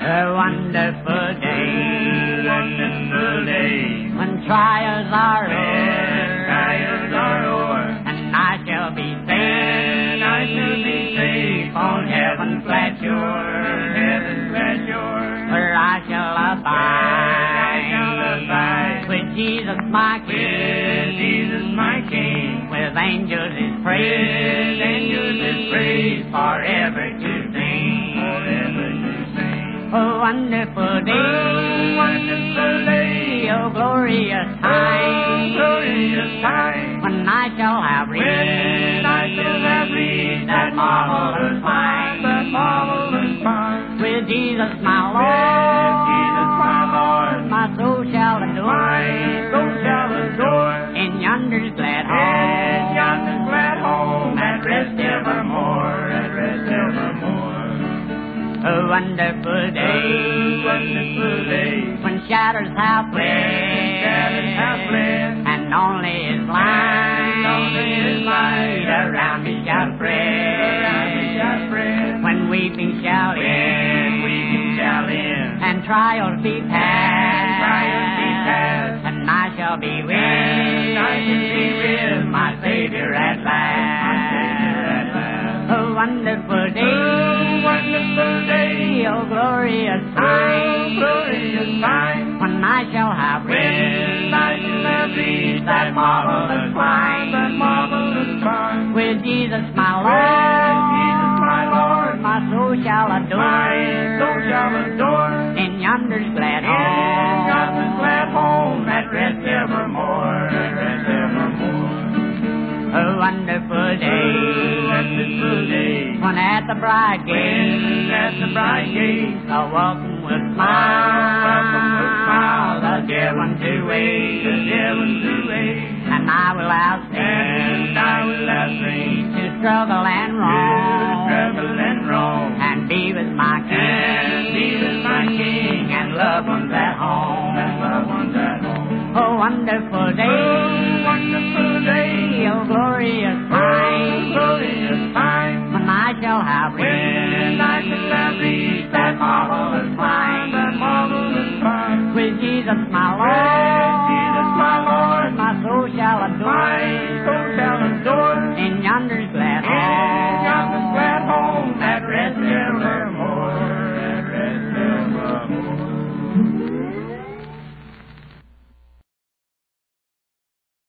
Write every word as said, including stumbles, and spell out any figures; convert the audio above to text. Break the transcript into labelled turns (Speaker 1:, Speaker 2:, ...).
Speaker 1: A wonderful day,
Speaker 2: wonderful day,
Speaker 1: when trials are
Speaker 2: when trials are o'er,
Speaker 1: and I shall be saved,
Speaker 2: and I shall be safe
Speaker 1: on heaven's glad shore,
Speaker 2: heaven's glad shore,
Speaker 1: where I shall abide,
Speaker 2: I shall abide
Speaker 1: with Jesus my
Speaker 2: with
Speaker 1: King,
Speaker 2: Jesus my King,
Speaker 1: with angels His
Speaker 2: with
Speaker 1: praise,
Speaker 2: angels His praise
Speaker 1: forever to sing.
Speaker 2: forever to sing.
Speaker 1: A wonderful day,
Speaker 2: Oh, wonderful day,
Speaker 1: oh glorious time,
Speaker 2: oh, glorious time,
Speaker 1: when I shall have reached,
Speaker 2: when I shall have reached
Speaker 1: that marvelous find,
Speaker 2: that marvelous find.
Speaker 1: with Jesus my
Speaker 2: With Jesus my
Speaker 1: Lord,
Speaker 2: Lord,
Speaker 1: my soul shall adore,
Speaker 2: my soul shall adore,
Speaker 1: in yonder's glad
Speaker 2: in
Speaker 1: home,
Speaker 2: yonder's glad home, at rest evermore, at rest evermore.
Speaker 1: a wonderful day,
Speaker 2: Oh, wonderful day,
Speaker 1: when shadows have fled,
Speaker 2: shadows have fled,
Speaker 1: and only His light,
Speaker 2: only His light
Speaker 1: around me shall
Speaker 2: around me shall
Speaker 1: spread,
Speaker 2: spread.
Speaker 1: when weeping shall
Speaker 2: When
Speaker 1: end,
Speaker 2: weeping shall end,
Speaker 1: and trials be past,
Speaker 2: trials be past,
Speaker 1: and I shall be with,
Speaker 2: and I shall be with
Speaker 1: my Savior at last.
Speaker 2: Savior at last.
Speaker 1: A wonderful day,
Speaker 2: Oh, wonderful day,
Speaker 1: oh glorious
Speaker 2: oh,
Speaker 1: time,
Speaker 2: glorious time,
Speaker 1: when I shall have
Speaker 2: when
Speaker 1: reached,
Speaker 2: I shall have reached
Speaker 1: that marvelous
Speaker 2: find, that
Speaker 1: find,
Speaker 2: marvelous find.
Speaker 1: with Jesus my
Speaker 2: With
Speaker 1: Lord,
Speaker 2: Jesus my Lord,
Speaker 1: my soul shall adore,
Speaker 2: my soul shall adore,
Speaker 1: in yonder's glad
Speaker 2: in
Speaker 1: home,
Speaker 2: yonder's glad home, at rest evermore, at rest evermore.
Speaker 1: a wonderful day,
Speaker 2: Wonderful day,
Speaker 1: when at the bride
Speaker 2: when
Speaker 1: gate,
Speaker 2: at the bright gate,
Speaker 1: the welcome will smile,
Speaker 2: welcome will smile,
Speaker 1: the dear one to wait,
Speaker 2: the dear one to wait,
Speaker 1: and I will outstay,
Speaker 2: and I will have seen
Speaker 1: to struggle and
Speaker 2: to
Speaker 1: roam,
Speaker 2: travel and roam,
Speaker 1: and be with my King,
Speaker 2: and be with my King,
Speaker 1: and loved ones at home,
Speaker 2: and loved ones at home.
Speaker 1: a wonderful day,
Speaker 2: Oh, wonderful day,
Speaker 1: oh glorious
Speaker 2: oh,
Speaker 1: time,
Speaker 2: glorious time,
Speaker 1: when I shall have
Speaker 2: when
Speaker 1: reached,
Speaker 2: I shall have reached that marvelous find, that marvelous find.
Speaker 1: with Jesus my Lord,